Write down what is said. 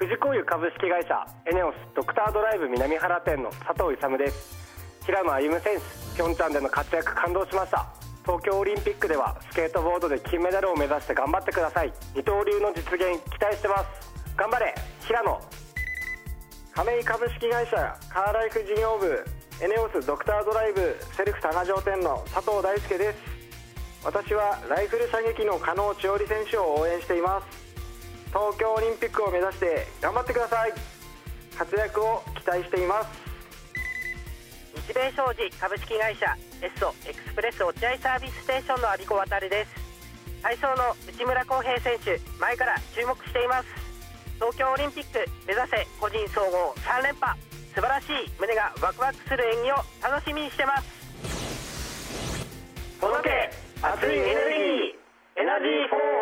藤子湯株式会社エネオスドクタードライブ南原店の佐藤勇です。平野歩夢選手、ピョンチャンでの活躍感動しました。東京オリンピックではスケートボードで金メダルを目指して頑張ってください。二刀流の実現期待してます。頑張れ平野。 亀井株式会社カーライフ事業部エネオスドクタードライブセルフ多賀城店の佐藤大輔です。私はライフル射撃の加納千織選手を応援しています。東京オリンピックを目指して頑張ってください。活躍を期待しています。 日米商事株式会社エッソエクスプレス落合サービスステーションの阿孫子渉です。体操の内村航平選手、前から注目しています。東京オリンピック目指せ個人総合3連覇、素晴らしい胸がワクワクする演技を楽しみにしてます。 届け熱いエネルギー、エナジー4